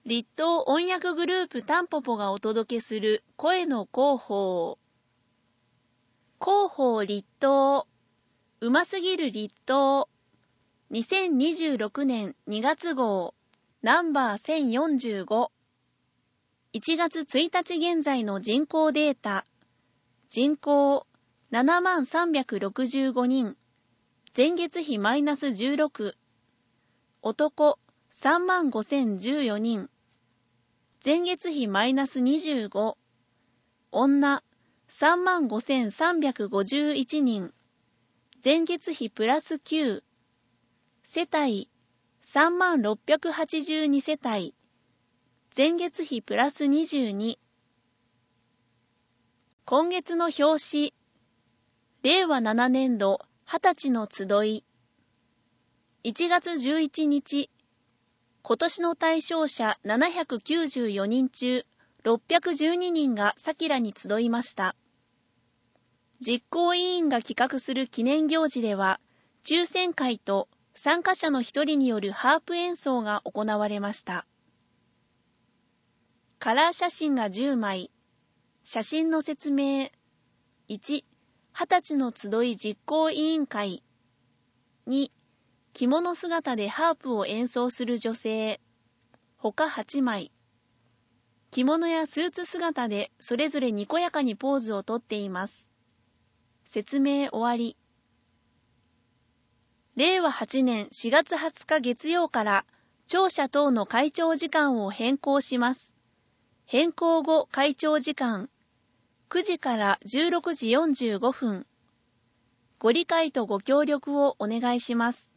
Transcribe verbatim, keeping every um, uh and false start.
立東音訳グループタンポポがお届けする声の広報。広報立東。うますぎる立東。にせんにじゅうろくねんにがつ号。ナンバーせんよんじゅうご。いちがつついたち現在の人口データ。人口ななまんさんびゃくろくじゅうごにん。前月比マイナスじゅうろく。男さんまんごせんじゅうよにん。前月比マイナスにじゅうご。女さんまんごせんさんびゃくごじゅういちにん。前月比プラスきゅう。世帯さんまんろっぴゃくはちじゅうに世帯。前月比プラスにじゅうに。今月の表紙。れいわななねんどはたちの集い。いちがつじゅういちにち。今年の対象者ななひゃくきゅうじゅうよにん中ろっぴゃくじゅうににんがさきらに集いました。実行委員が企画する記念行事では、抽選会と参加者の一人によるハープ演奏が行われました。カラー写真がじゅうまい。写真の説明。いち、はたちの集い実行委員会。に、着物姿でハープを演奏する女性。他はちまい。着物やスーツ姿でそれぞれにこやかにポーズをとっています。説明終わり。れいわはちねんしがつはつか月曜から庁舎等の会長時間を変更します。変更後会長時間くじからじゅうろくじよんじゅうごふん。ご理解とご協力をお願いします。